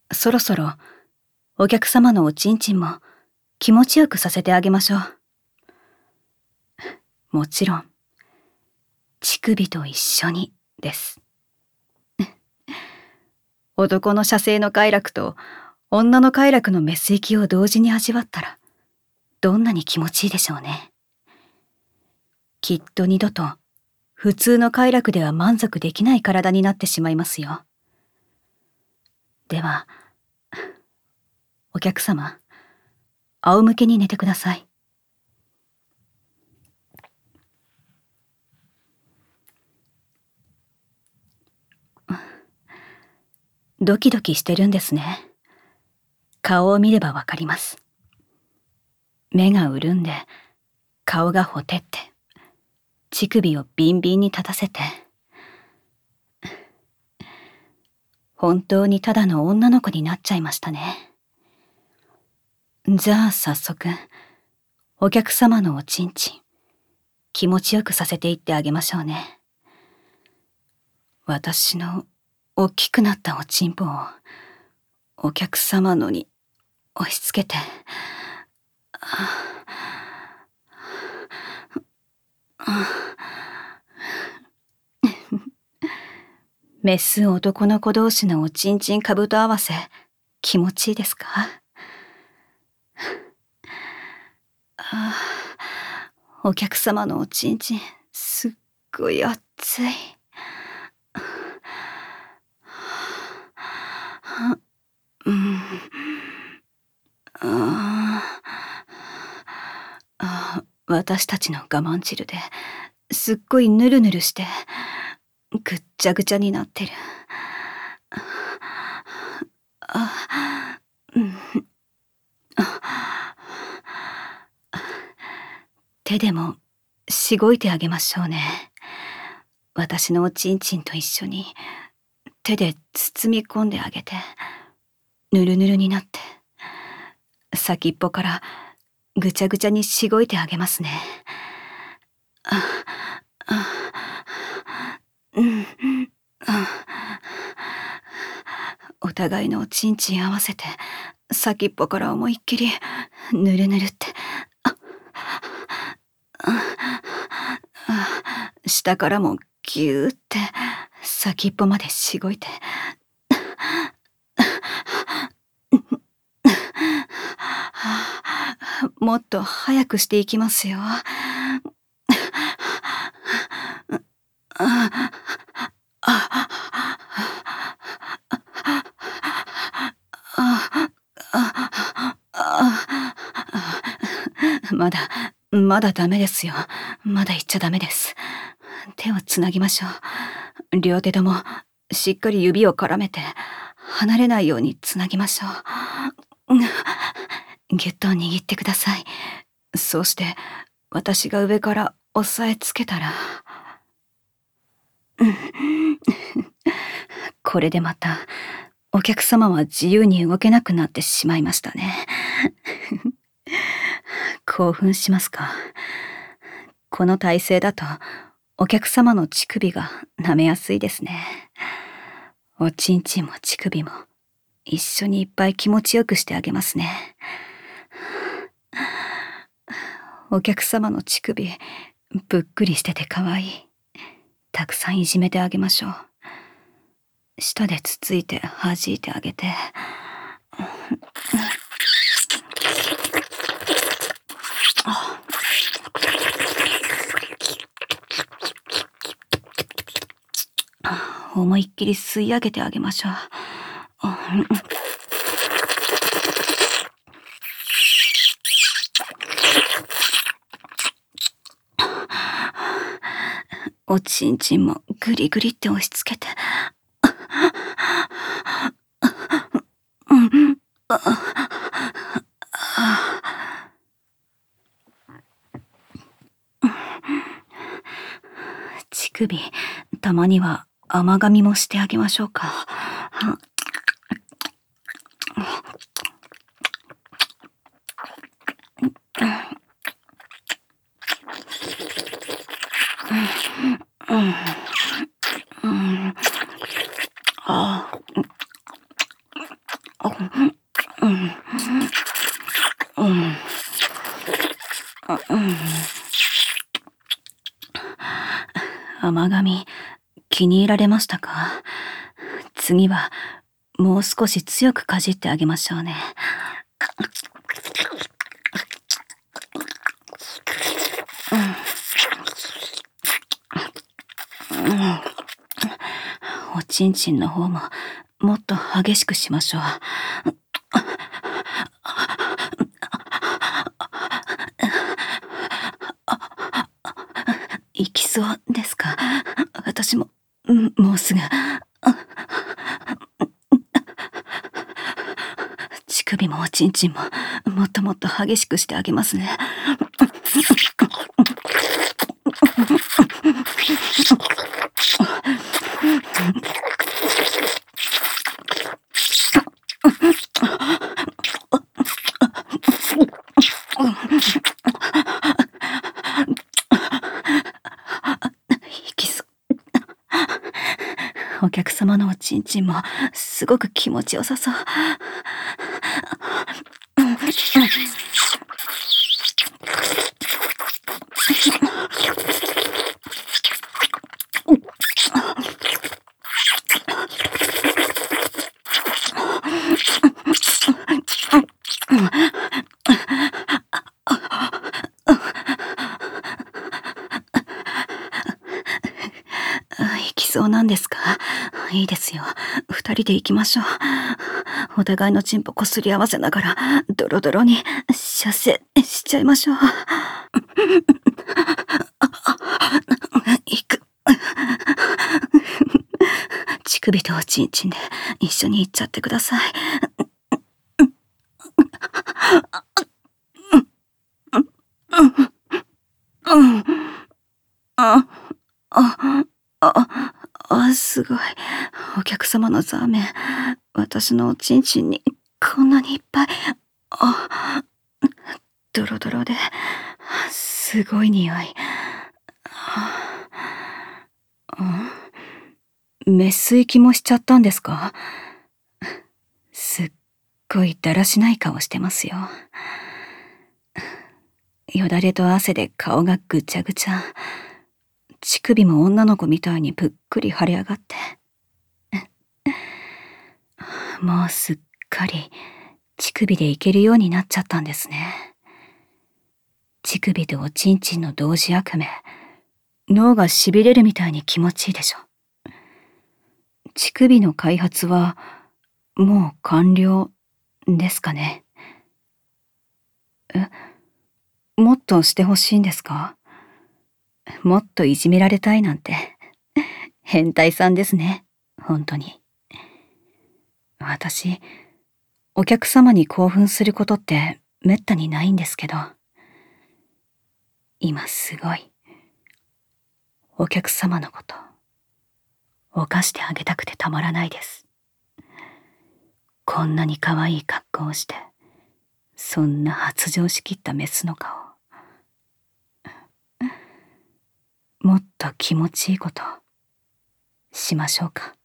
そろそろお客様のおちんちんも気持ちよくさせてあげましょう。もちろん、乳首と一緒にです。男の射精の快楽と女の快楽のメス液を同時に味わったら、どんなに気持ちいいでしょうね。きっと二度と普通の快楽では満足できない体になってしまいますよ。では、お客様、仰向けに寝てください。ドキドキしてるんですね。顔を見ればわかります。目が潤んで、顔がほてって、乳首をビンビンに立たせて。本当にただの女の子になっちゃいましたね。じゃあ早速、お客様のおちんちん、気持ちよくさせていってあげましょうね。私の大きくなったおちんぽをお客様のに押し付けて、メス男の子同士のおちんちんかぶと合わせ、気持ちいいですか？お客様のおちんちん、すっごい熱い。私たちの我慢汁ですっごいヌルヌルしてぐっちゃぐちゃになってる。手でもしごいてあげましょうね。私のおちんちんと一緒に手で包み込んであげて、ぬるぬるになって先っぽからぐちゃぐちゃにしごいてあげますね。お互いのおちんちん合わせて先っぽから思いっきりぬるぬるって、下からもギューって先っぽまでしごいて、もっと早くしていきますよ。まだダメですよ。まだ言っちゃダメです。手をつなぎましょう。両手ともしっかり指を絡めて離れないようにつなぎましょう。ぎゅっと握ってください。そうして私が上から押さえつけたら、これでまたお客様は自由に動けなくなってしまいましたね。興奮しますか？この体勢だとお客様の乳首が舐めやすいですね。おちんちんも乳首も一緒にいっぱい気持ちよくしてあげますね。お客様の乳首ぷっくりしててかわいい。たくさんいじめてあげましょう。舌でつついて弾いてあげて。思いっきり吸い上げてあげましょう。おちんちんもグリグリって押し付けて。乳首、たまには甘噛みもしてあげましょうか。 甘噛み、気に入られましたか？次は、もう少し強くかじってあげましょうね。おちんちんの方も、もっと激しくしましょう。行きそうですか？私も、もうすぐ。乳首もおちんちんも、もっともっと激しくしてあげますね。いきそう。お客様のおちんちんもすごく気持ちよさそう。行きそうなんですか？いいですよ。二人で行きましょう。お互いのチンポこすり合わせながら、ドロドロに射精しちゃいましょう。行く。乳首とおちんちんで一緒に行っちゃってください。すごい。お客様のザーメン、私のおちんちんにこんなにいっぱい。ドロドロで、すごい匂い。メス行きもしちゃったんですか？すっごいだらしない顔してますよ。よだれと汗で顔がぐちゃぐちゃ。乳首も女の子みたいにぷっくり腫れ上がって。もうすっかり乳首でいけるようになっちゃったんですね。乳首とおちんちんの同時悪夢、脳がしびれるみたいに気持ちいいでしょ。乳首の開発はもう完了ですかね。もっとしてほしいんですか？もっといじめられたいなんて変態さんですね、本当に。私、お客様に興奮することってめったにないんですけど、今すごいお客様のこと犯してあげたくてたまらないです。こんなに可愛い格好をして、そんな発情しきったメスの顔、もっと気持ちいいことしましょうか。